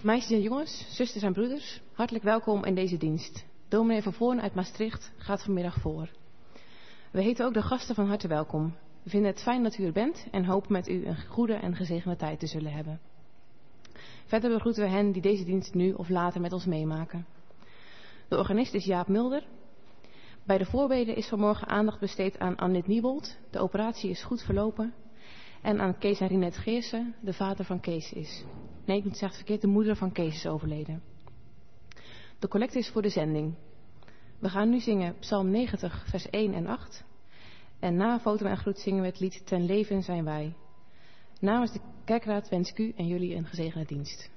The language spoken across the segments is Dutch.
Meisjes en jongens, zusters en broeders, hartelijk welkom in deze dienst. Dominee van Voorn uit Maastricht gaat vanmiddag voor. We heten ook de gasten van harte welkom. We vinden het fijn dat u er bent en hopen met u een goede en gezegende tijd te zullen hebben. Verder begroeten we hen die deze dienst nu of later met ons meemaken. De organist is Jaap Mulder. Bij de voorbeden is vanmorgen aandacht besteed aan Annette Niebold. De operatie is goed verlopen. En aan Kees en Rinette Geersen, de vader van Kees is. Nee, ik moet zeggen verkeerd, de moeder van Kees is overleden. De collecte is voor de zending. We gaan nu zingen Psalm 90, vers 1 en 8. En na foto en groet zingen we het lied Ten leven zijn wij. Namens de kerkraad wens ik u en jullie een gezegende dienst.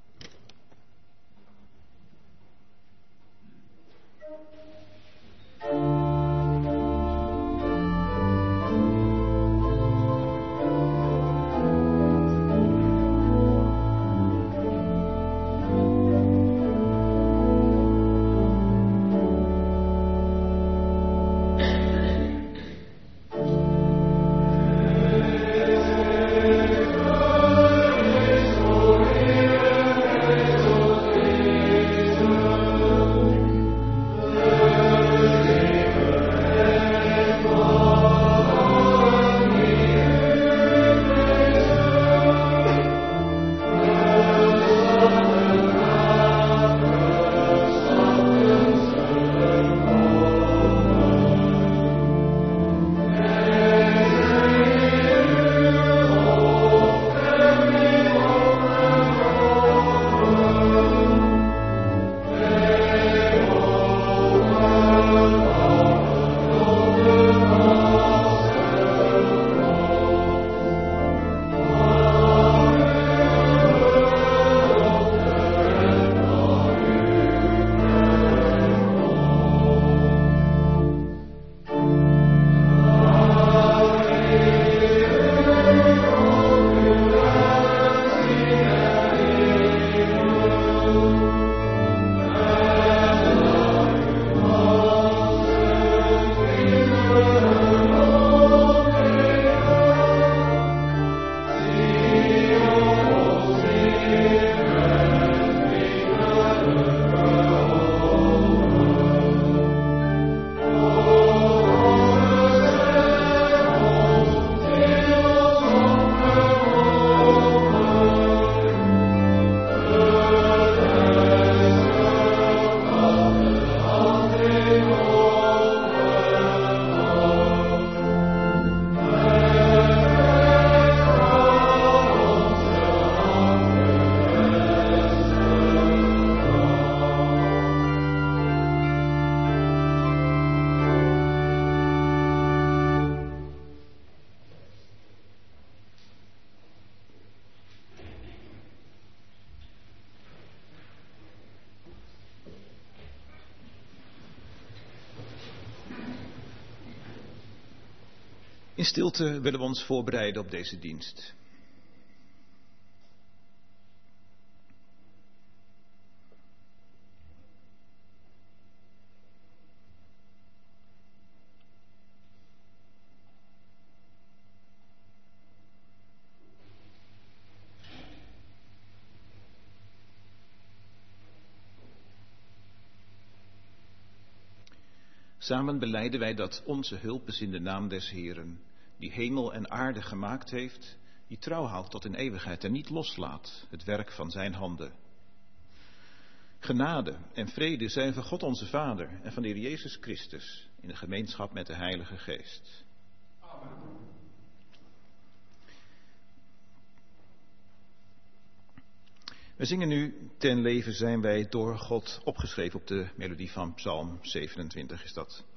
In stilte willen we ons voorbereiden op deze dienst. Samen belijden wij dat onze hulp is in de naam des Heeren, die hemel en aarde gemaakt heeft, die trouw houdt tot in eeuwigheid en niet loslaat het werk van zijn handen. Genade en vrede zijn van God onze Vader en van de Heer Jezus Christus in de gemeenschap met de Heilige Geest. Amen. We zingen nu Ten leven zijn wij door God, opgeschreven op de melodie van Psalm 27 is dat.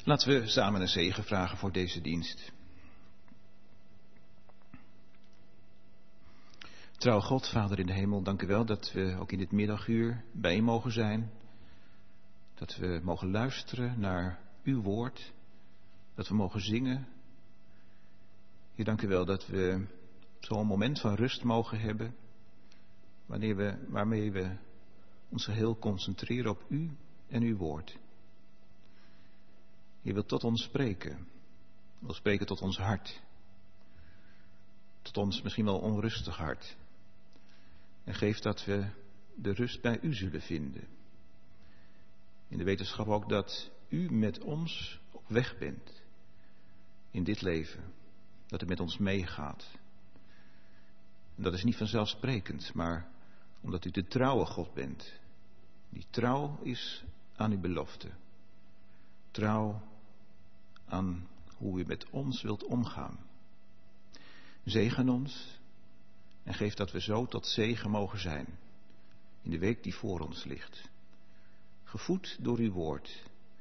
Laten we samen een zegen vragen voor deze dienst. Trouw God, Vader in de hemel, dank u wel dat we ook in dit middaguur bijeen mogen zijn. Dat we mogen luisteren naar uw woord. Dat we mogen zingen. Heer, dank u wel dat we zo'n moment van rust mogen hebben. Waarmee we ons geheel concentreren op u en uw woord. Je wilt tot ons spreken. Wil spreken tot ons hart. Tot ons misschien wel onrustig hart. En geef dat we de rust bij u zullen vinden. In de wetenschap ook dat u met ons op weg bent. In dit leven. Dat u met ons meegaat. En dat is niet vanzelfsprekend, maar omdat u de trouwe God bent. Die trouw is aan uw belofte. Trouw aan hoe u met ons wilt omgaan. Zegen ons en geef dat we zo tot zegen mogen zijn in de week die voor ons ligt. Gevoed door uw woord,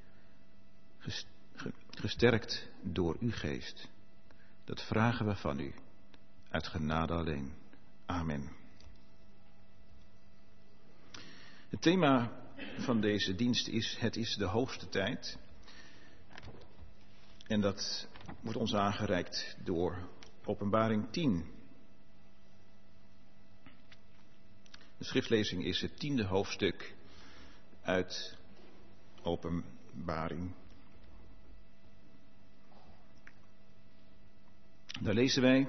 gesterkt door uw geest. Dat vragen we van u, uit genade alleen. Amen. Het thema van deze dienst is: het is de hoogste tijd. En dat wordt ons aangereikt door Openbaring 10. De schriftlezing is het 10e hoofdstuk uit Openbaring. Daar lezen wij: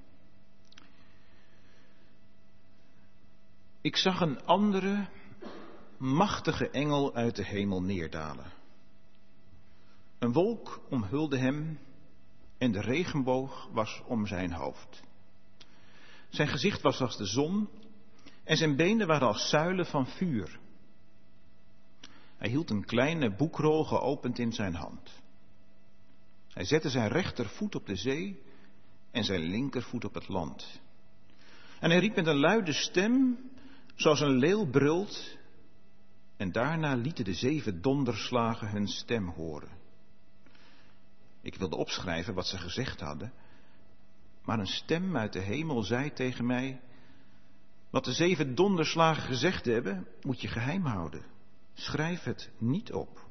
Ik zag een andere, machtige engel uit de hemel neerdalen. Een wolk omhulde hem en de regenboog was om zijn hoofd. Zijn gezicht was als de zon en zijn benen waren als zuilen van vuur. Hij hield een kleine boekrol geopend in zijn hand. Hij zette zijn rechtervoet op de zee en zijn linkervoet op het land. En hij riep met een luide stem, zoals een leeuw brult. En daarna lieten de 7 donderslagen hun stem horen. Ik wilde opschrijven wat ze gezegd hadden, maar een stem uit de hemel zei tegen mij: wat de 7 donderslagen gezegd hebben, moet je geheim houden. Schrijf het niet op.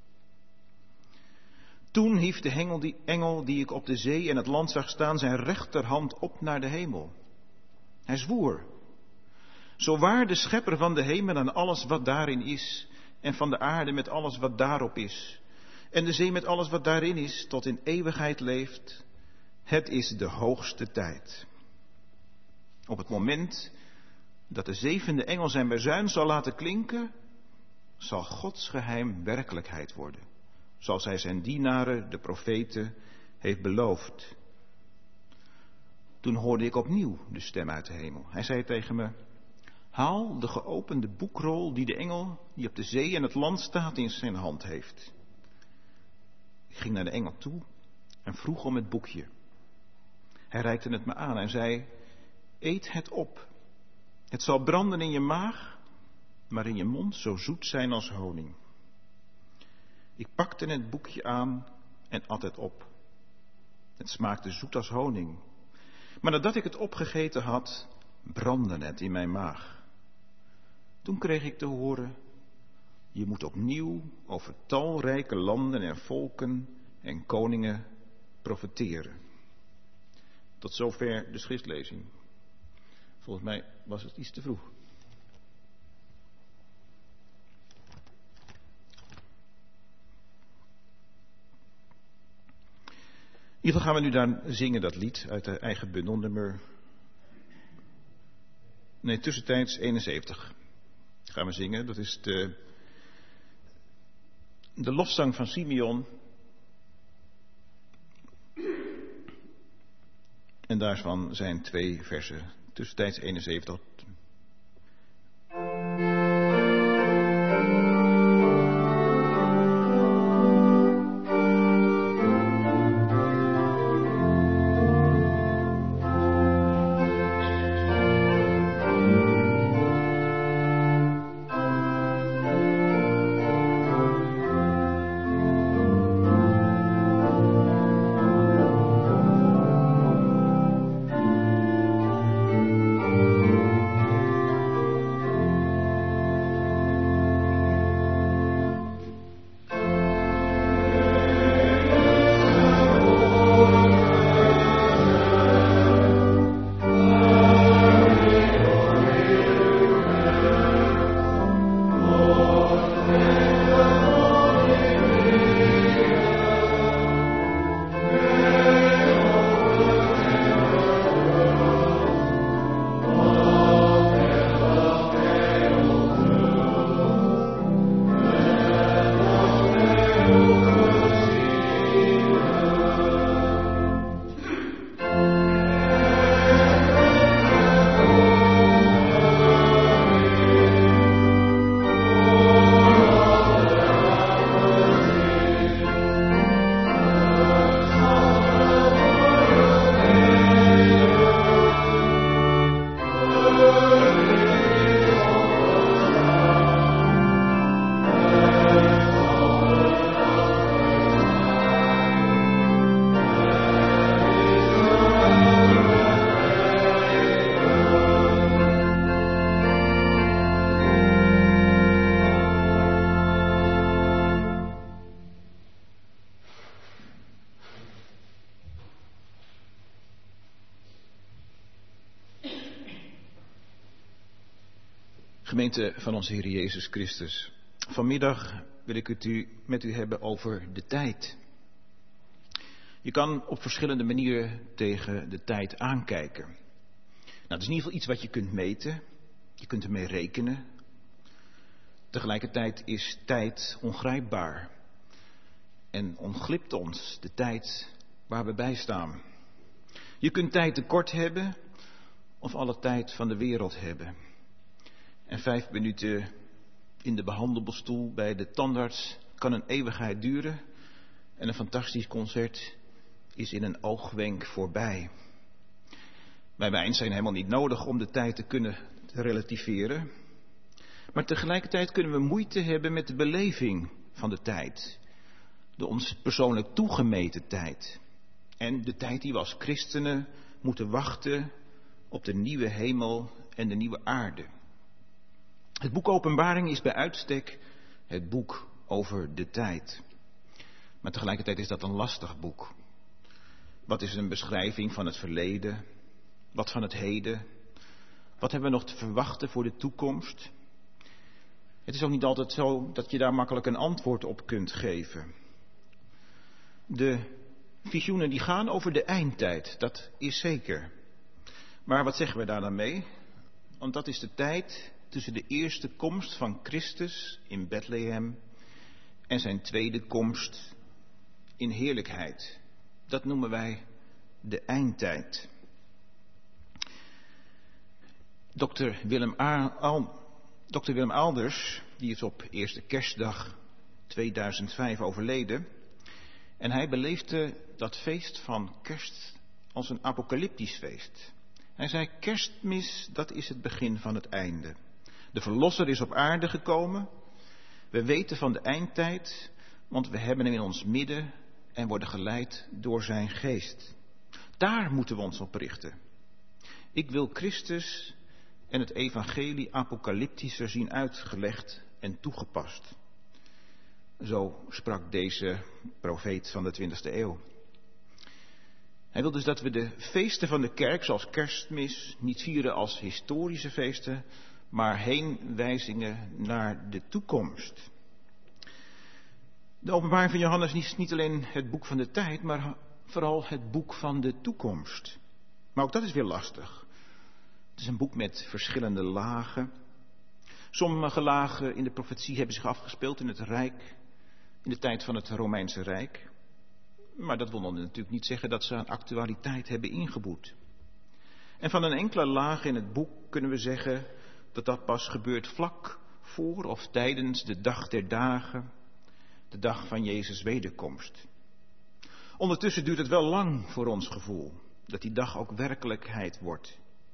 Toen hief de engel die ik op de zee en het land zag staan zijn rechterhand op naar de hemel. Hij zwoer: zo waar de schepper van de hemel en alles wat daarin is, en van de aarde met alles wat daarop is, en de zee met alles wat daarin is, tot in eeuwigheid leeft, het is de hoogste tijd. Op het moment dat de 7e engel zijn bazuin zal laten klinken, zal Gods geheim werkelijkheid worden, zoals hij zijn dienaren, de profeten, heeft beloofd. Toen hoorde ik opnieuw de stem uit de hemel. Hij zei tegen me: haal de geopende boekrol die de engel die op de zee en het land staat in zijn hand heeft. Ik ging naar de engel toe en vroeg om het boekje. Hij reikte het me aan en zei: eet het op. Het zal branden in je maag, maar in je mond zo zoet zijn als honing. Ik pakte het boekje aan en at het op. Het smaakte zoet als honing. Maar nadat ik het opgegeten had, brandde het in mijn maag. Toen kreeg ik te horen: je moet opnieuw over talrijke landen en volken en koningen profeteren. Tot zover de schriftlezing. Volgens mij was het iets te vroeg. In ieder geval gaan we nu daar zingen, dat lied uit de eigen bundel, nummer... Nee, tussentijds 71. Gaan we zingen, dat is de lofzang van Simeon. En daarvan zijn 2 versen, tussentijds 71. Gemeente van onze Heer Jezus Christus. Vanmiddag wil ik het met u hebben over de tijd. Je kan op verschillende manieren tegen de tijd aankijken. Nou, het is in ieder geval iets wat je kunt meten. Je kunt ermee rekenen. Tegelijkertijd is tijd ongrijpbaar. En ontglipt ons de tijd waar we bij staan. Je kunt tijd tekort hebben of alle tijd van de wereld hebben. En 5 minuten in de behandelstoel bij de tandarts kan een eeuwigheid duren. En een fantastisch concert is in een oogwenk voorbij. Wij wijn zijn helemaal niet nodig om de tijd te kunnen relativeren. Maar tegelijkertijd kunnen we moeite hebben met de beleving van de tijd. De ons persoonlijk toegemeten tijd. En de tijd die we als christenen moeten wachten op de nieuwe hemel en de nieuwe aarde. Het boek Openbaring is bij uitstek het boek over de tijd. Maar tegelijkertijd is dat een lastig boek. Wat is een beschrijving van het verleden? Wat van het heden? Wat hebben we nog te verwachten voor de toekomst? Het is ook niet altijd zo dat je daar makkelijk een antwoord op kunt geven. De visioenen die gaan over de eindtijd, dat is zeker. Maar wat zeggen we daar dan mee? Want dat is de tijd tussen de eerste komst van Christus in Bethlehem en zijn tweede komst in heerlijkheid. Dat noemen wij de eindtijd. Dr. Willem Aalders, die is op eerste kerstdag 2005 overleden. En hij beleefde dat feest van kerst als een apocalyptisch feest. Hij zei, Kerstmis, dat is het begin van het einde. De verlosser is op aarde gekomen. We weten van de eindtijd, want we hebben hem in ons midden en worden geleid door zijn geest. Daar moeten we ons op richten. Ik wil Christus en het evangelie apocalyptischer zien uitgelegd en toegepast. Zo sprak deze profeet van de 20e eeuw. Hij wil dus dat we de feesten van de kerk, zoals Kerstmis, niet vieren als historische feesten, maar heenwijzingen naar de toekomst. De Openbaring van Johannes is niet alleen het boek van de tijd, maar vooral het boek van de toekomst. Maar ook dat is weer lastig. Het is een boek met verschillende lagen. Sommige lagen in de profetie hebben zich afgespeeld in het Rijk, in de tijd van het Romeinse Rijk. Maar dat wil dan natuurlijk niet zeggen dat ze aan actualiteit hebben ingeboet. En van een enkele laag in het boek kunnen we zeggen dat dat pas gebeurt vlak voor of tijdens de dag der dagen, de dag van Jezus' wederkomst. Ondertussen duurt het wel lang voor ons gevoel dat die dag ook werkelijkheid wordt.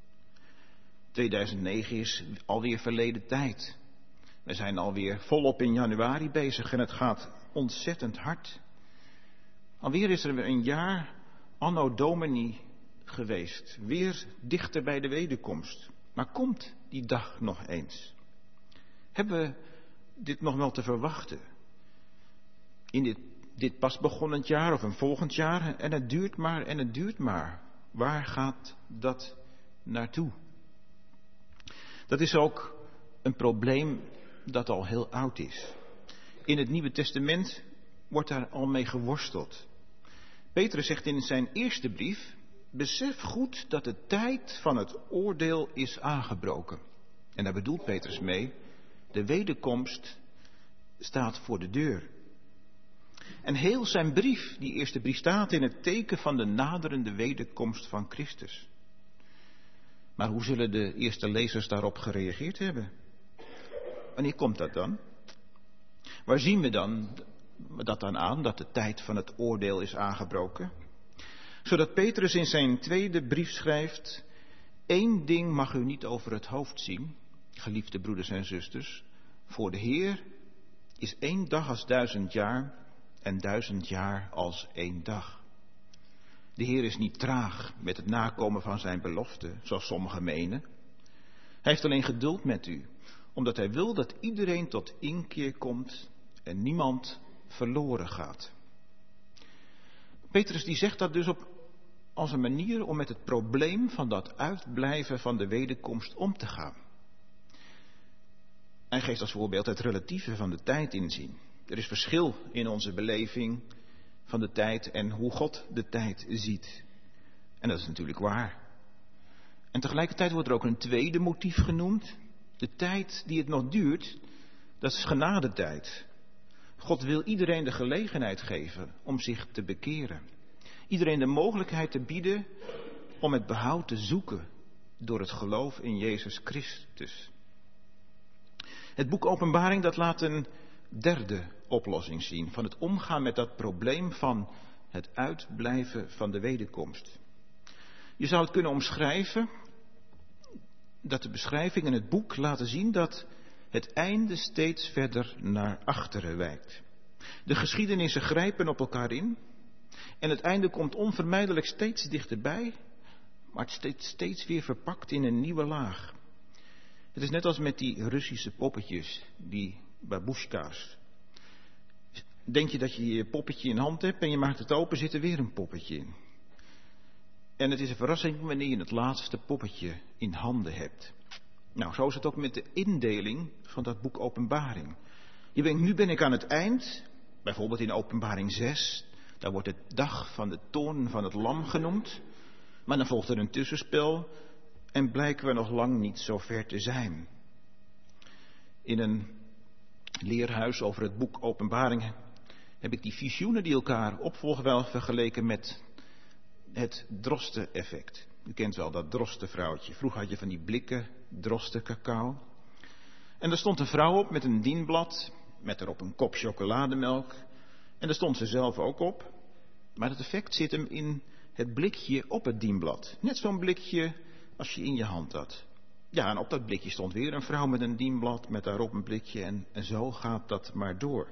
2009 is alweer verleden tijd. We zijn alweer volop in januari bezig en het gaat ontzettend hard. Alweer is er weer een jaar anno domini geweest. Weer dichter bij de wederkomst. Maar komt die dag nog eens? Hebben we dit nog wel te verwachten? In dit pas begonnen jaar of een volgend jaar? En het duurt maar en het duurt maar. Waar gaat dat naartoe? Dat is ook een probleem dat al heel oud is. In het Nieuwe Testament wordt daar al mee geworsteld. Petrus zegt in zijn eerste brief, besef goed dat de tijd van het oordeel is aangebroken. En daar bedoelt Petrus mee, de wederkomst staat voor de deur. En heel zijn brief, die eerste brief, staat in het teken van de naderende wederkomst van Christus. Maar hoe zullen de eerste lezers daarop gereageerd hebben? Wanneer komt dat dan? Waar zien we dat dan aan, dat de tijd van het oordeel is aangebroken? Zodat Petrus in zijn tweede brief schrijft, 1 ding mag u niet over het hoofd zien, geliefde broeders en zusters. Voor de Heer is 1 dag als 1000 jaar en 1000 jaar als 1 dag. De Heer is niet traag met het nakomen van zijn belofte, zoals sommigen menen. Hij heeft alleen geduld met u, omdat hij wil dat iedereen tot inkeer komt en niemand verloren gaat. Petrus die zegt dat dus als een manier om met het probleem van dat uitblijven van de wederkomst om te gaan. Hij geeft als voorbeeld het relatieve van de tijd inzien. Er is verschil in onze beleving van de tijd en hoe God de tijd ziet. En dat is natuurlijk waar. En tegelijkertijd wordt er ook een tweede motief genoemd. De tijd die het nog duurt, dat is genadetijd. God wil iedereen de gelegenheid geven om zich te bekeren. Iedereen de mogelijkheid te bieden om het behoud te zoeken door het geloof in Jezus Christus. Het boek Openbaring dat laat een derde oplossing zien van het omgaan met dat probleem van het uitblijven van de wederkomst. Je zou het kunnen omschrijven dat de beschrijving in het boek laten zien dat het einde steeds verder naar achteren wijkt. De geschiedenissen grijpen op elkaar in en het einde komt onvermijdelijk steeds dichterbij, maar het steeds weer verpakt in een nieuwe laag. Het is net als met die Russische poppetjes, die babushka's. Denk je dat je je poppetje in hand hebt en je maakt het open, zit er weer een poppetje in. En het is een verrassing wanneer je het laatste poppetje in handen hebt. Nou, zo is het ook met de indeling van dat boek Openbaring. Je denkt, nu ben ik aan het eind, bijvoorbeeld in Openbaring 6, daar wordt de dag van de toorn van het lam genoemd. Maar dan volgt er een tussenspel en blijken we nog lang niet zo ver te zijn. In een leerhuis over het boek Openbaring heb ik die visioenen die elkaar opvolgen wel vergeleken met het drosten-effect. U kent wel dat drostenvrouwtje. Vroeger had je van die blikken drostencacao. En er stond een vrouw op met een dienblad, met erop een kop chocolademelk. En daar stond ze zelf ook op. Maar het effect zit hem in het blikje op het dienblad. Net zo'n blikje als je in je hand had. Ja, en op dat blikje stond weer een vrouw met een dienblad, met daarop een blikje. En zo gaat dat maar door.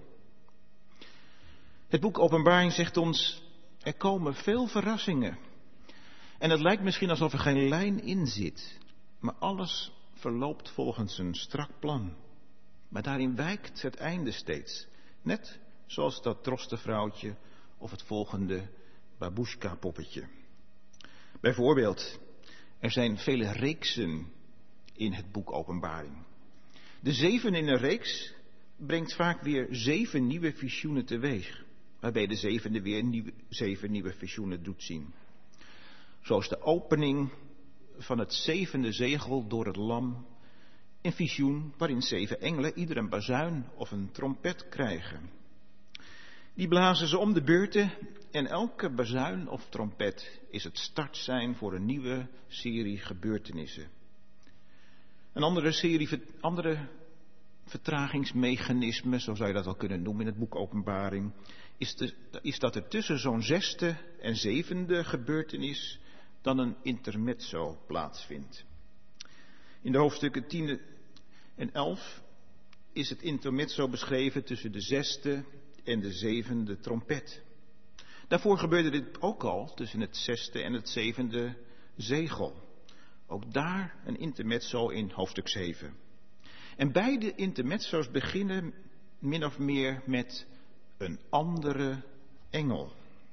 Het boek Openbaring zegt ons, er komen veel verrassingen. En het lijkt misschien alsof er geen lijn in zit. Maar alles verloopt volgens een strak plan. Maar daarin wijkt het einde steeds. Net zoals dat drostenvrouwtje of het volgende babushka-poppetje. Bijvoorbeeld, er zijn vele reeksen in het boek Openbaring. De 7 in een reeks brengt vaak weer 7 nieuwe visioenen teweeg. Waarbij de 7e weer 7 nieuwe visioenen doet zien. Zoals de opening van het 7e zegel door het lam. Een visioen waarin 7 engelen ieder een bazuin of een trompet krijgen. Die blazen ze om de beurten en elke bazuin of trompet is het startsein voor een nieuwe serie gebeurtenissen. Een andere vertragingsmechanisme, zo zou je dat wel kunnen noemen in het boek Openbaring, is dat er tussen zo'n 6e en 7e gebeurtenis dan een intermezzo plaatsvindt. In de hoofdstukken 10 en 11 is het intermezzo beschreven tussen de 6e en de 7e trompet. Daarvoor gebeurde dit ook al tussen het 6e en het 7e zegel. Ook daar een intermezzo in hoofdstuk 7. En beide intermezzo's beginnen min of meer met een andere engel.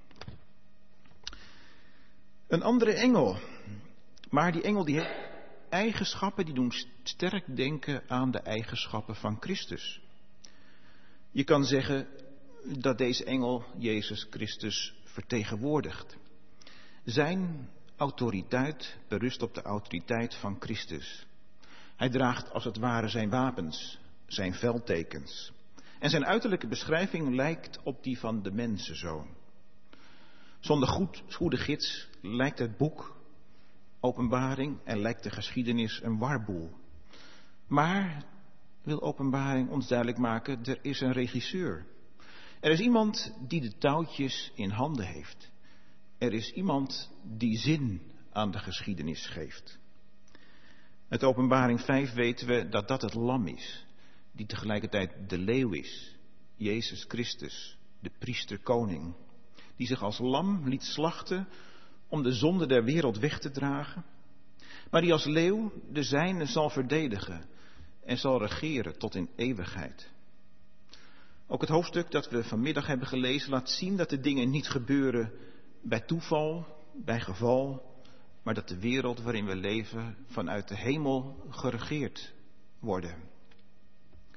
Een andere engel. Maar die engel die heeft eigenschappen die doen sterk denken aan de eigenschappen van Christus. Je kan zeggen dat deze engel Jezus Christus vertegenwoordigt. Zijn autoriteit berust op de autoriteit van Christus. Hij draagt als het ware zijn wapens, zijn veldtekens. En zijn uiterlijke beschrijving lijkt op die van de mensenzoon. Zonder goede gids lijkt het boek Openbaring en lijkt de geschiedenis een warboel. Maar wil Openbaring ons duidelijk maken, er is een regisseur. Er is iemand die de touwtjes in handen heeft. Er is iemand die zin aan de geschiedenis geeft. Uit Openbaring 5 weten we dat dat het lam is, die tegelijkertijd de leeuw is, Jezus Christus, de priester-koning, die zich als lam liet slachten om de zonde der wereld weg te dragen, maar die als leeuw de zijnen zal verdedigen en zal regeren tot in eeuwigheid. Ook het hoofdstuk dat we vanmiddag hebben gelezen laat zien dat de dingen niet gebeuren bij toeval, bij geval, maar dat de wereld waarin we leven vanuit de hemel geregeerd worden.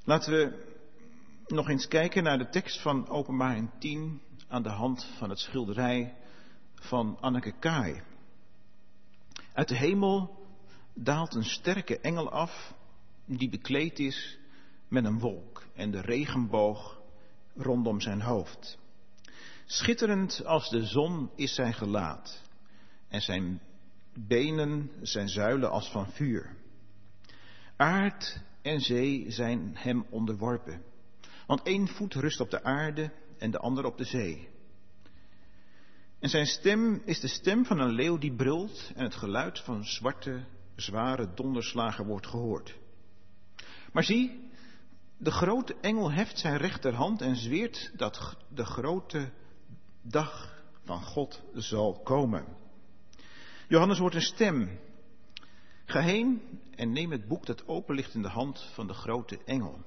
Laten we nog eens kijken naar de tekst van Openbaring 10 aan de hand van het schilderij van Anneke Kaai. Uit de hemel daalt een sterke engel af die bekleed is met een wolk en de regenboog rondom zijn hoofd. Schitterend als de zon is zijn gelaat en zijn benen zijn zuilen als van vuur. Aard en zee zijn hem onderworpen, want 1 voet rust op de aarde en de ander op de zee. En zijn stem is de stem van een leeuw die brult en het geluid van zwarte, zware donderslagen wordt gehoord. Maar zie, de grote engel heft zijn rechterhand en zweert dat de grote dag van God zal komen. Johannes hoort een stem. Ga heen en neem het boek dat open ligt in de hand van de grote engel.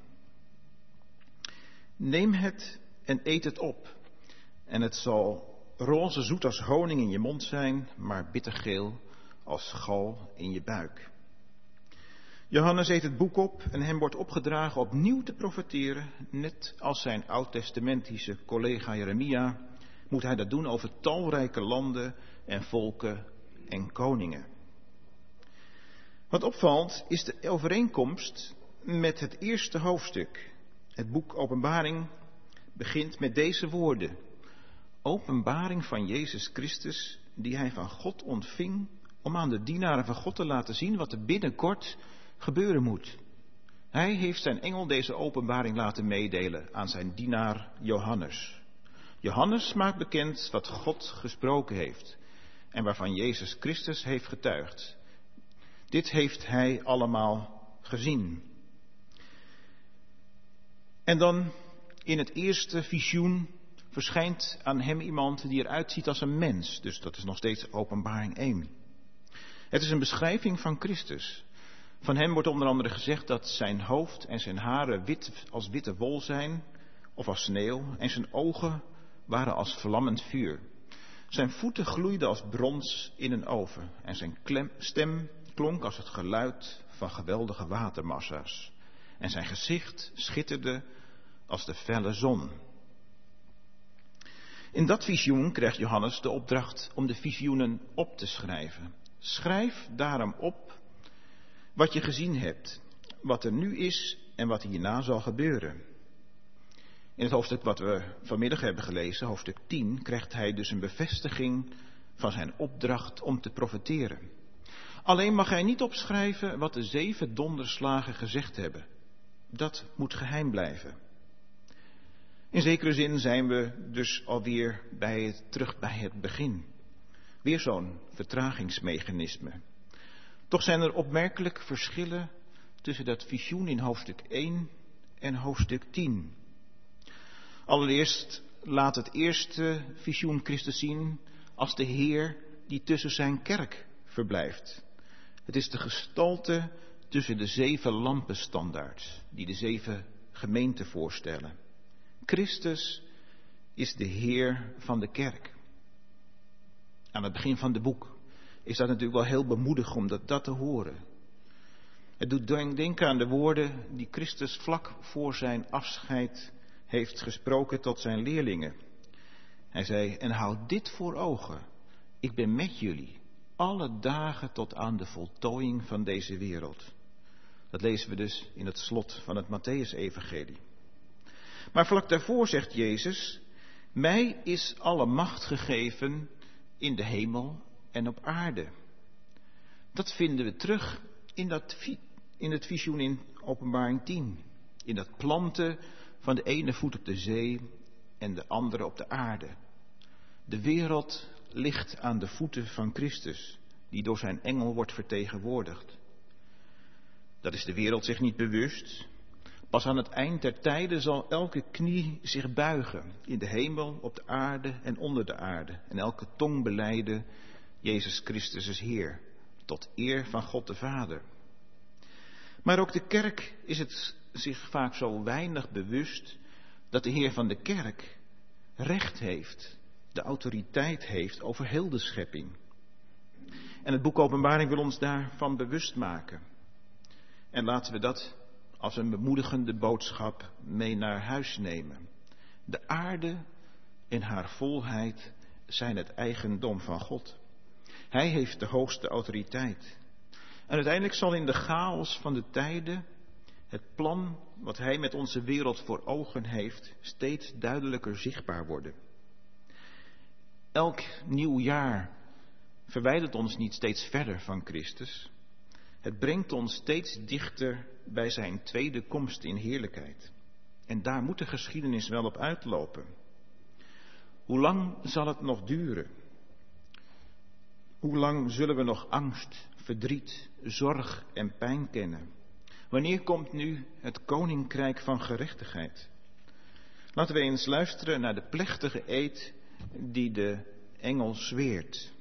Neem het en eet het op. En het zal roze zoet als honing in je mond zijn, maar bittergeel als gal in je buik. Johannes eet het boek op en hem wordt opgedragen opnieuw te profeteren. Net als zijn oud-testamentische collega Jeremia moet hij dat doen over talrijke landen en volken en koningen. Wat opvalt is de overeenkomst met het eerste hoofdstuk. Het boek Openbaring begint met deze woorden. Openbaring van Jezus Christus, die hij van God ontving om aan de dienaren van God te laten zien wat er binnenkort gebeuren moet. Hij heeft zijn engel deze openbaring laten meedelen aan zijn dienaar Johannes. Johannes maakt bekend wat God gesproken heeft en waarvan Jezus Christus heeft getuigd. Dit heeft hij allemaal gezien. En dan in het eerste visioen verschijnt aan hem iemand die eruit ziet als een mens. Dus dat is nog steeds Openbaring 1. Het is een beschrijving van Christus. Van hem wordt onder andere gezegd dat zijn hoofd en zijn haren wit als witte wol zijn, of als sneeuw, en zijn ogen waren als vlammend vuur. Zijn voeten gloeiden als brons in een oven en zijn stem klonk als het geluid van geweldige watermassa's. En zijn gezicht schitterde als de felle zon. In dat visioen krijgt Johannes de opdracht om de visioenen op te schrijven. Schrijf daarom op wat je gezien hebt, wat er nu is en wat hierna zal gebeuren. In het hoofdstuk wat we vanmiddag hebben gelezen, hoofdstuk 10, krijgt hij dus een bevestiging van zijn opdracht om te profeteren. Alleen mag hij niet opschrijven wat de 7 donderslagen gezegd hebben. Dat moet geheim blijven. In zekere zin zijn we dus alweer terug bij het begin. Weer zo'n vertragingsmechanisme. Toch zijn er opmerkelijke verschillen tussen dat visioen in hoofdstuk 1 en hoofdstuk 10. Allereerst laat het eerste visioen Christus zien als de Heer die tussen zijn kerk verblijft. Het is de gestalte tussen de 7 lampenstandaards die de 7 gemeenten voorstellen. Christus is de Heer van de kerk. Aan het begin van het boek is dat natuurlijk wel heel bemoedigend om dat te horen. Het doet denken aan de woorden die Christus vlak voor zijn afscheid heeft gesproken tot zijn leerlingen. Hij zei, en houd dit voor ogen, ik ben met jullie alle dagen tot aan de voltooiing van deze wereld. Dat lezen we dus in het slot van het Mattheüs-evangelie. Maar vlak daarvoor zegt Jezus, mij is alle macht gegeven in de hemel en op aarde. Dat vinden we terug in het visioen in Openbaring 10. In dat planten van de ene voet op de zee en de andere op de aarde. De wereld ligt aan de voeten van Christus, die door zijn engel wordt vertegenwoordigd. Dat is de wereld zich niet bewust. Pas aan het eind der tijden zal elke knie zich buigen, in de hemel, op de aarde en onder de aarde. En elke tong belijden, Jezus Christus is Heer, tot eer van God de Vader. Maar ook de kerk is het zich vaak zo weinig bewust dat de Heer van de kerk recht heeft, de autoriteit heeft over heel de schepping. En het boek Openbaring wil ons daarvan bewust maken. En laten we dat als een bemoedigende boodschap mee naar huis nemen. De aarde en haar volheid zijn het eigendom van God. Hij heeft de hoogste autoriteit. En uiteindelijk zal in de chaos van de tijden het plan wat hij met onze wereld voor ogen heeft steeds duidelijker zichtbaar worden. Elk nieuw jaar verwijdert ons niet steeds verder van Christus. Het brengt ons steeds dichter bij zijn tweede komst in heerlijkheid. En daar moet de geschiedenis wel op uitlopen. Hoe lang zal het nog duren? Hoe lang zullen we nog angst, verdriet, zorg en pijn kennen? Wanneer komt nu het koninkrijk van gerechtigheid? Laten we eens luisteren naar de plechtige eed die de engel zweert.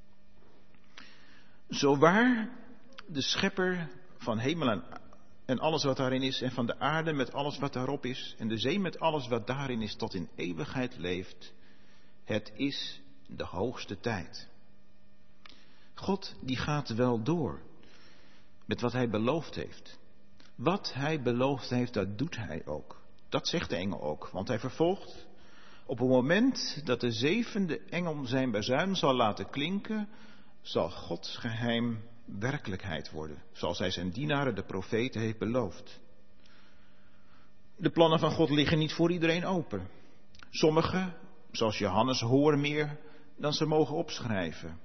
Zo waar de schepper van hemel en alles wat daarin is, en van de aarde met alles wat daarop is, en de zee met alles wat daarin is, tot in eeuwigheid leeft, het is de hoogste tijd. God die gaat wel door met wat hij beloofd heeft. Wat hij beloofd heeft, dat doet hij ook. Dat zegt de engel ook, want hij vervolgt: op het moment dat de zevende engel zijn bazuin zal laten klinken, zal Gods geheim werkelijkheid worden, zoals hij zijn dienaren, de profeten, heeft beloofd. De plannen van God liggen niet voor iedereen open. Sommigen, zoals Johannes, horen meer dan ze mogen opschrijven.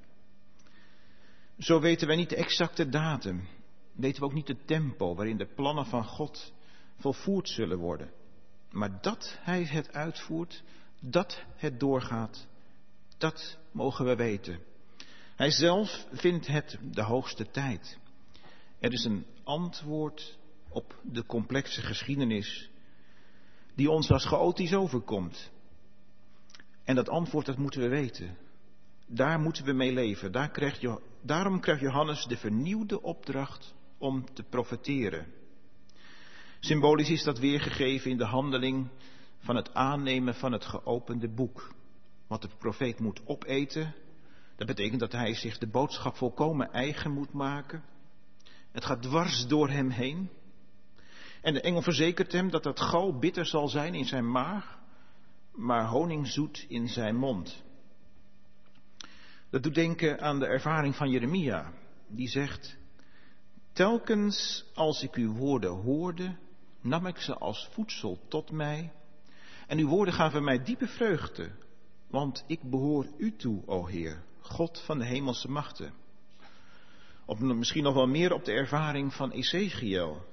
Zo weten wij niet de exacte datum, weten we ook niet het tempo waarin de plannen van God volvoerd zullen worden. Maar dat hij het uitvoert, dat het doorgaat, dat mogen we weten. Hij zelf vindt het de hoogste tijd. Er is een antwoord op de complexe geschiedenis die ons als chaotisch overkomt. En dat antwoord, dat moeten we weten. Daar moeten we mee leven. Daarom krijgt Johannes de vernieuwde opdracht om te profeteren. Symbolisch is dat weergegeven in de handeling van het aannemen van het geopende boek. Wat de profeet moet opeten, dat betekent dat hij zich de boodschap volkomen eigen moet maken. Het gaat dwars door hem heen. En de engel verzekert hem dat het gal bitter zal zijn in zijn maag, maar honingzoet in zijn mond. Dat doet denken aan de ervaring van Jeremia, die zegt: telkens als ik uw woorden hoorde, nam ik ze als voedsel tot mij. En uw woorden gaven mij diepe vreugde, want ik behoor u toe, o Heer, God van de hemelse machten. Of misschien nog wel meer op de ervaring van Ezechiël.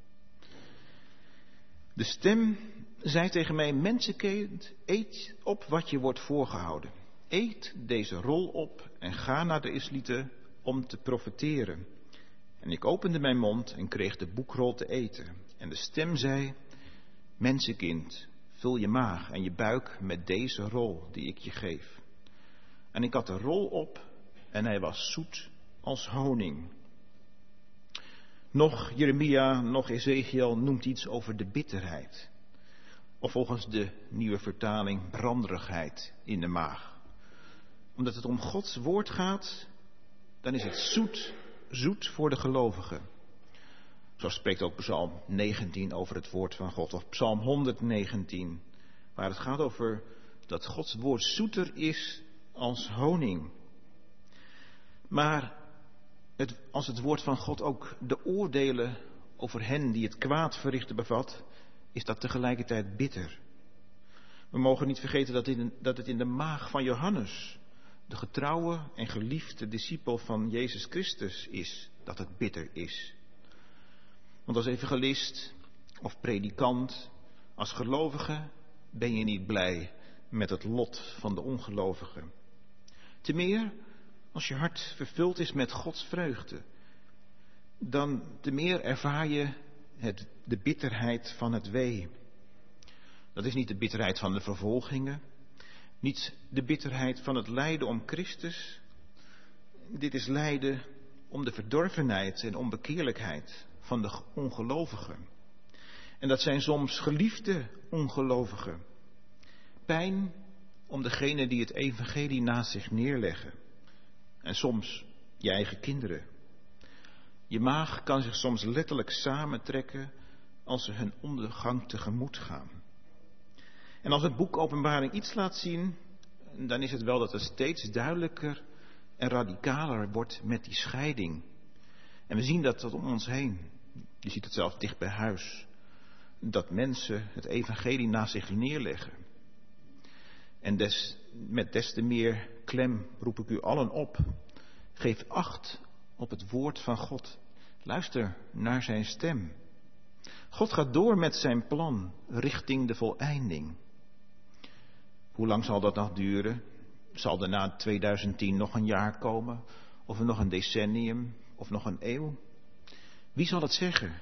De stem zei tegen mij: mensenkind, eet op wat je wordt voorgehouden. Eet deze rol op en ga naar de Israëlieten om te profeteren. En ik opende mijn mond en kreeg de boekrol te eten. En de stem zei: mensenkind, vul je maag en je buik met deze rol die ik je geef. En ik had de rol op en hij was zoet als honing. Nog Jeremia, nog Ezechiël noemt iets over de bitterheid. Of volgens de nieuwe vertaling branderigheid in de maag. Omdat het om Gods woord gaat, dan is het zoet voor de gelovigen. Zo spreekt ook Psalm 19 over het woord van God. Of Psalm 119, waar het gaat over dat Gods woord zoeter is als honing. Maar als het woord van God ook de oordelen over hen die het kwaad verrichten bevat, is dat tegelijkertijd bitter. We mogen niet vergeten dat het in de maag van Johannes, de getrouwe en geliefde discipel van Jezus Christus, is dat het bitter is. Want als evangelist of predikant, als gelovige, ben je niet blij met het lot van de ongelovigen. Te meer als je hart vervuld is met Gods vreugde, dan te meer ervaar je de bitterheid van het wee. Dat is niet de bitterheid van de vervolgingen, niet de bitterheid van het lijden om Christus. Dit is lijden om de verdorvenheid en onbekeerlijkheid van de ongelovigen. En dat zijn soms geliefde ongelovigen. Pijn om degene die het evangelie naast zich neerleggen. En soms je eigen kinderen. Je maag kan zich soms letterlijk samentrekken als ze hun ondergang tegemoet gaan. En als het boek Openbaring iets laat zien, dan is het wel dat het steeds duidelijker en radicaler wordt met die scheiding. En we zien dat om ons heen. Je ziet het zelfs dicht bij huis. Dat mensen het evangelie naast zich neerleggen. En met des te meer klem roep ik u allen op. Geef acht op het woord van God. Luister naar zijn stem. God gaat door met zijn plan richting de voleinding. Hoe lang zal dat nog duren? Zal er na 2010 nog een jaar komen? Of nog een decennium? Of nog een eeuw? Wie zal het zeggen?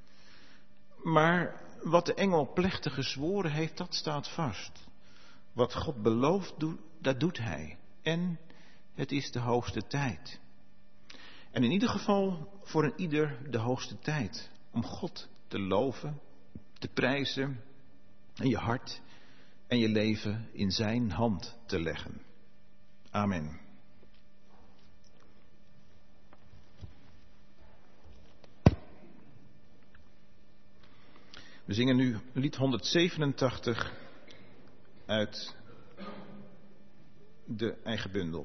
Maar wat de engel plechtig gezworen heeft, dat staat vast. Wat God belooft, dat doet hij. En het is de hoogste tijd. En in ieder geval voor een ieder de hoogste tijd. Om God te loven, te prijzen en je hart en je leven in zijn hand te leggen. Amen. We zingen nu lied 187 uit de eigen bundel.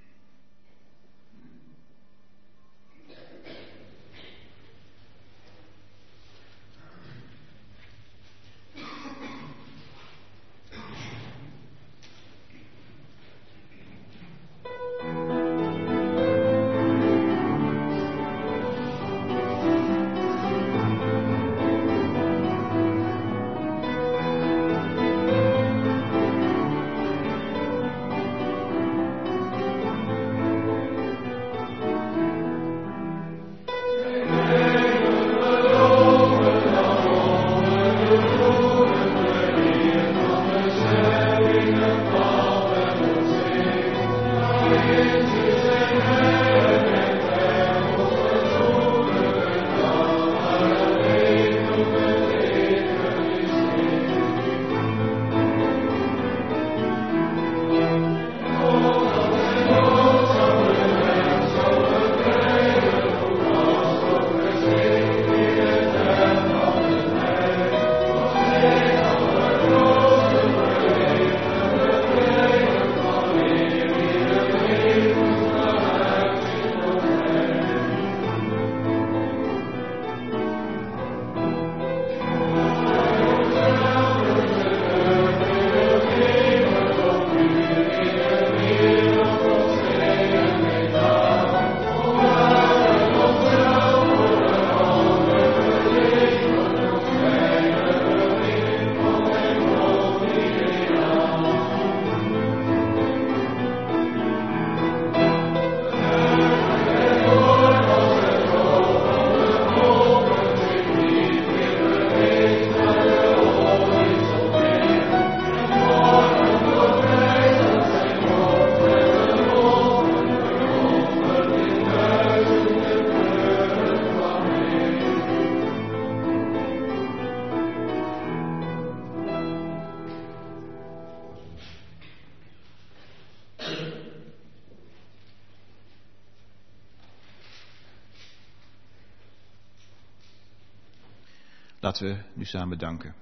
Laten we nu samen danken.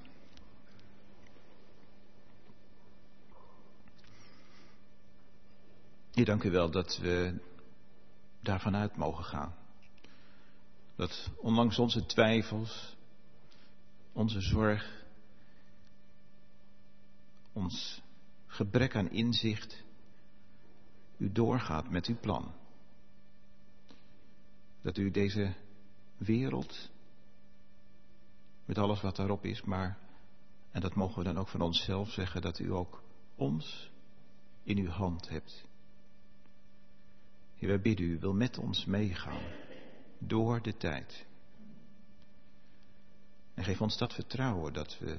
Heer, dank u wel dat we daarvan uit mogen gaan. Dat ondanks onze twijfels, onze zorg, ons gebrek aan inzicht, u doorgaat met uw plan. Dat u deze wereld, met alles wat daarop is, maar, en dat mogen we dan ook van onszelf zeggen, dat u ook ons in uw hand hebt. Heer, wij bidden u, wil met ons meegaan, door de tijd. En geef ons dat vertrouwen dat we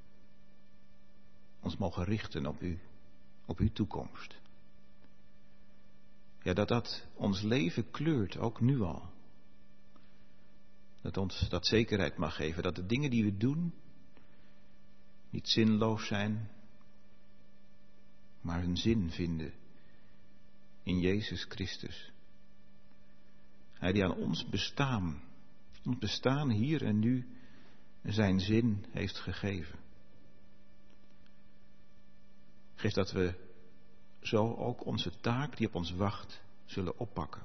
ons mogen richten op uw toekomst. Ja, dat ons leven kleurt, ook nu al. Dat ons dat zekerheid mag geven, dat de dingen die we doen niet zinloos zijn, maar hun zin vinden in Jezus Christus. Hij die aan ons bestaan hier en nu zijn zin heeft gegeven. Geef dat we zo ook onze taak die op ons wacht zullen oppakken.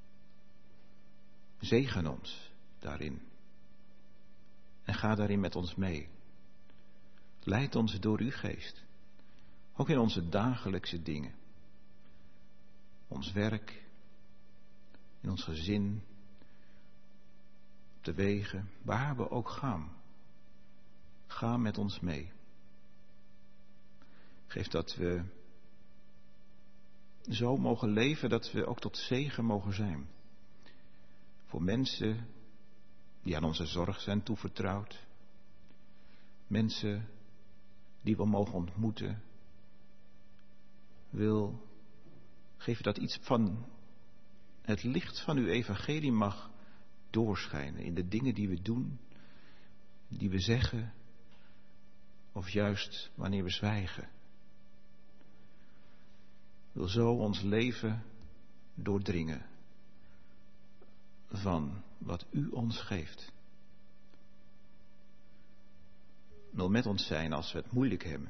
Zegen ons daarin. En ga daarin met ons mee. Leid ons door uw geest. Ook in onze dagelijkse dingen. Ons werk. In ons gezin. Op de wegen. Waar we ook gaan. Ga met ons mee. Geef dat we zo mogen leven dat we ook tot zegen mogen zijn. Voor mensen die aan onze zorg zijn toevertrouwd. Mensen die we mogen ontmoeten. Geef dat iets van het licht van uw evangelie mag doorschijnen in de dingen die we doen, die we zeggen, of juist wanneer we zwijgen. Wil zo ons leven doordringen van wat u ons geeft. Wil met ons zijn als we het moeilijk hebben.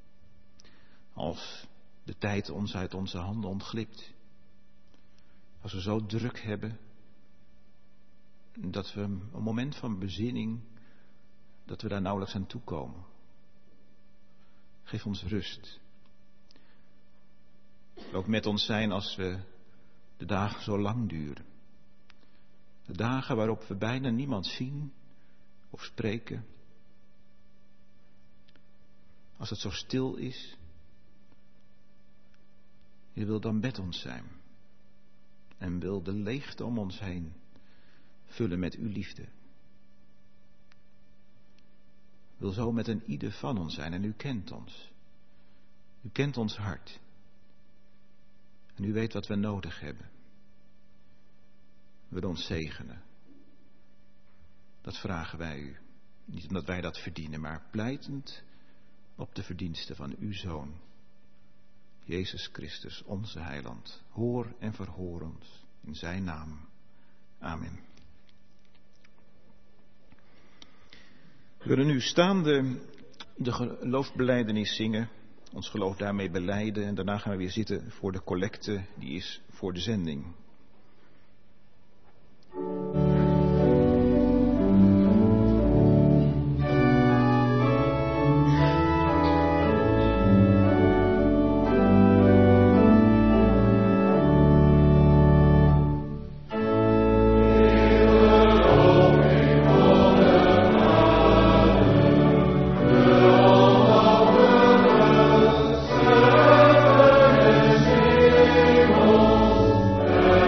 Als de tijd ons uit onze handen ontglipt. Als we zo druk hebben dat we een moment van bezinning, dat we daar nauwelijks aan toekomen. Geef ons rust. Ook met ons zijn als we de dagen zo lang duren. De dagen waarop we bijna niemand zien of spreken. Als het zo stil is. Je wil dan met ons zijn. En wil de leegte om ons heen vullen met uw liefde. Wil zo met een ieder van ons zijn en u kent ons. U kent ons hart. En u weet wat we nodig hebben. Wil ons zegenen. Dat vragen wij u. Niet omdat wij dat verdienen, maar pleitend op de verdiensten van uw Zoon. Jezus Christus, onze heiland. Hoor en verhoor ons in zijn naam. Amen. We willen nu staande de geloofsbelijdenis zingen. Ons geloof daarmee belijden. En daarna gaan we weer zitten voor de collecte. Die is voor de zending. Amen.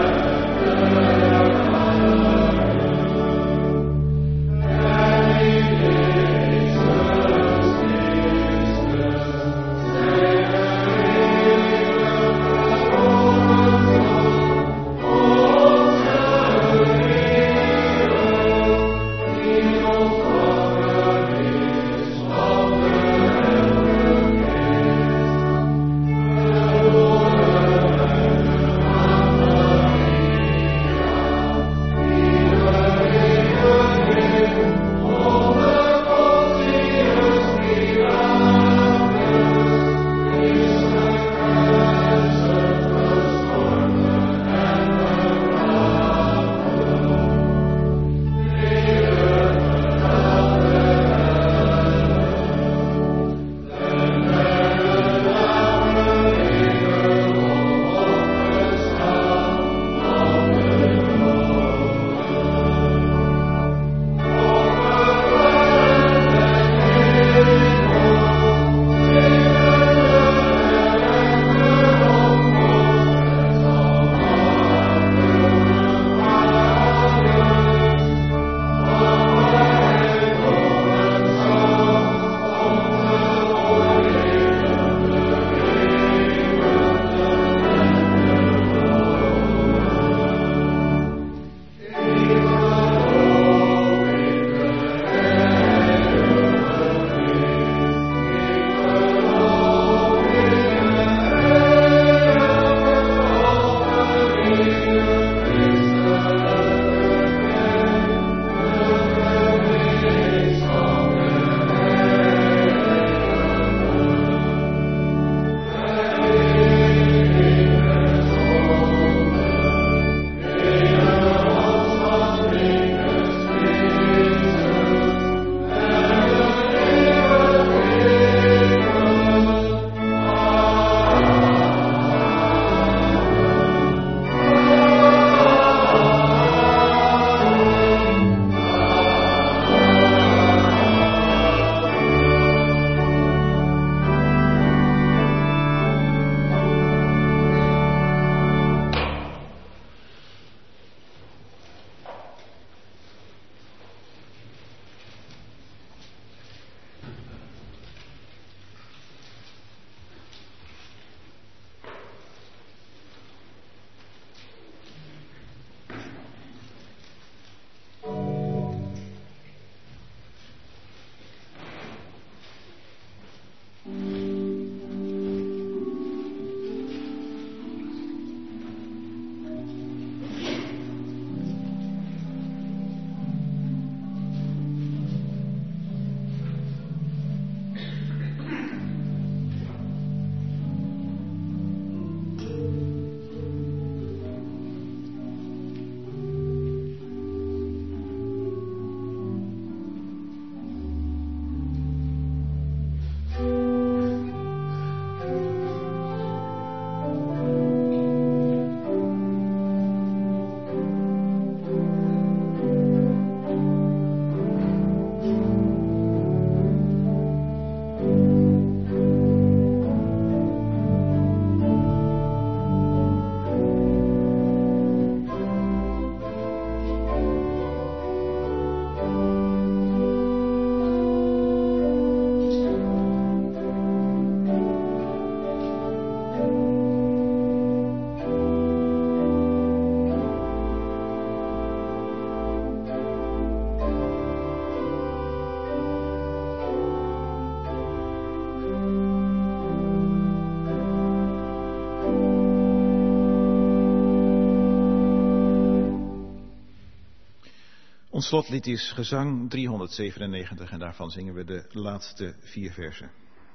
Ons slotlied is gezang 397 en daarvan zingen we de laatste 4 versen.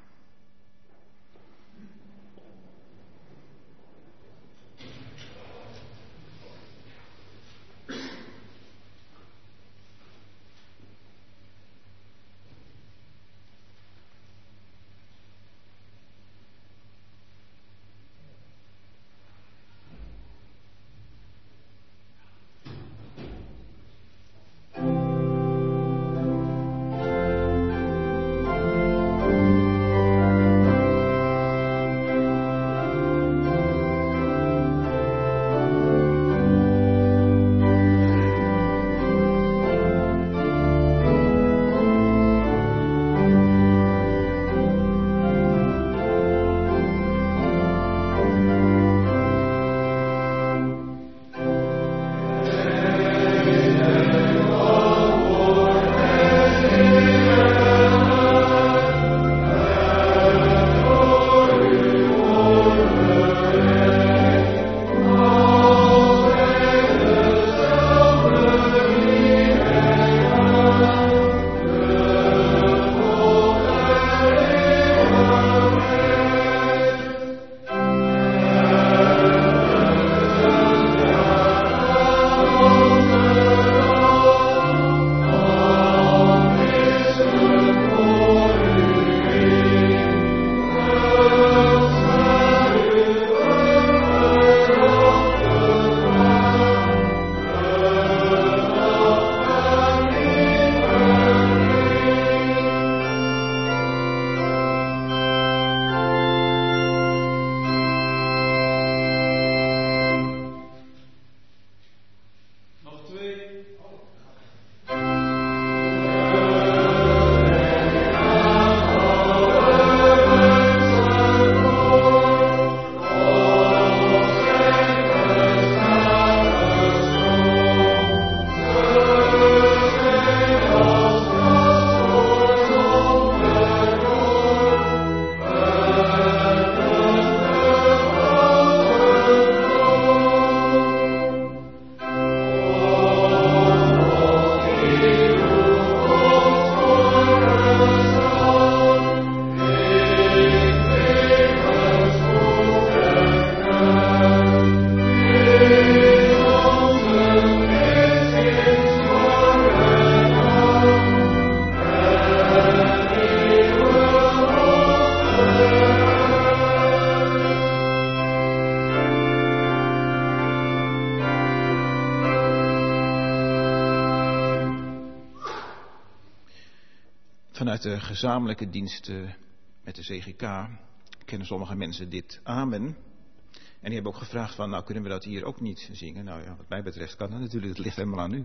Vanuit de gezamenlijke diensten met de CGK kennen sommige mensen dit amen. En die hebben ook gevraagd van, nou kunnen we dat hier ook niet zingen? Nou ja, wat mij betreft kan dat natuurlijk, het ligt helemaal aan u.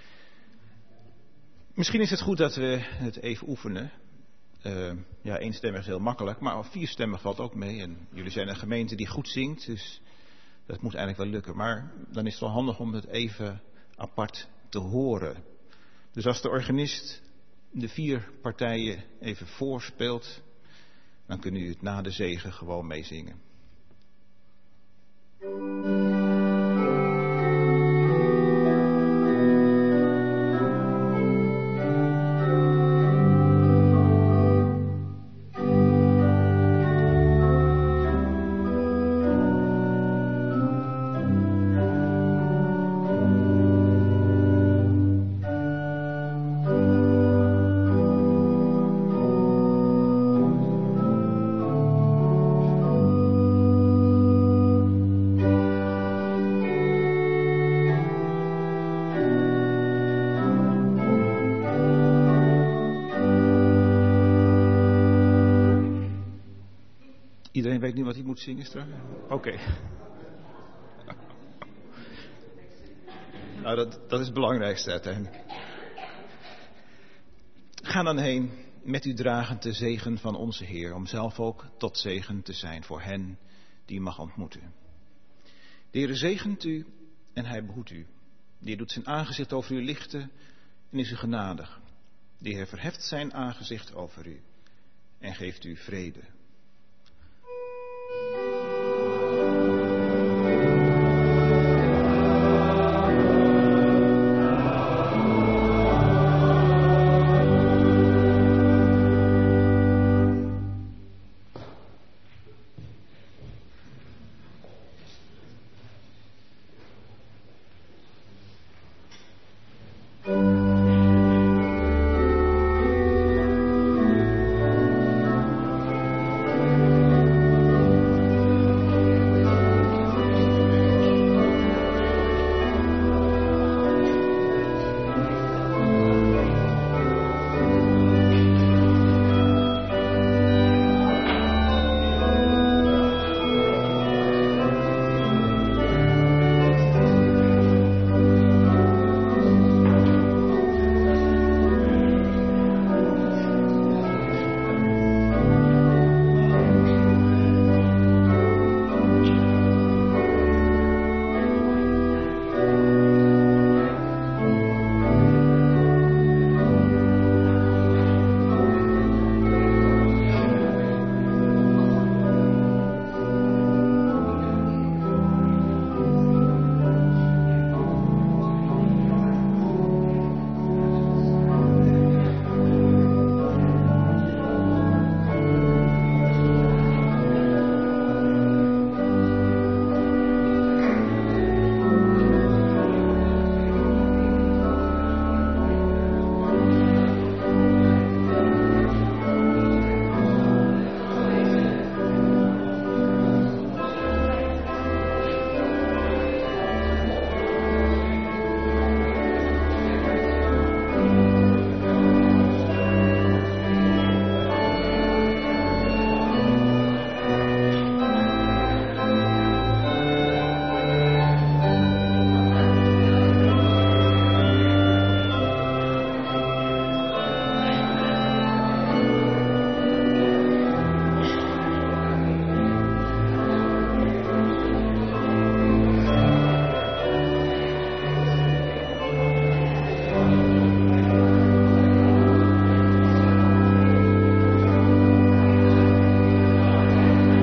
Misschien is het goed dat we het even oefenen. Eenstemmig is heel makkelijk, maar 4stemmig valt ook mee. En jullie zijn een gemeente die goed zingt, dus dat moet eigenlijk wel lukken. Maar dan is het wel handig om het even apart te horen. Dus als de organist de 4 partijen even voorspeelt, dan kunnen u het na de zegen gewoon meezingen. Iedereen weet nu wat hij moet zingen straks? Oké. Nou, dat is het belangrijkste uiteindelijk. Ga dan heen met u dragend de zegen van onze Heer, om zelf ook tot zegen te zijn voor hen die u mag ontmoeten. De Heer zegent u en hij behoedt u. De Heer doet zijn aangezicht over u lichten en is u genadig. De Heer verheft zijn aangezicht over u en geeft u vrede.